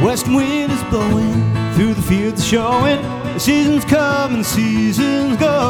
West wind is blowing through the fields showing the seasons come and the seasons go.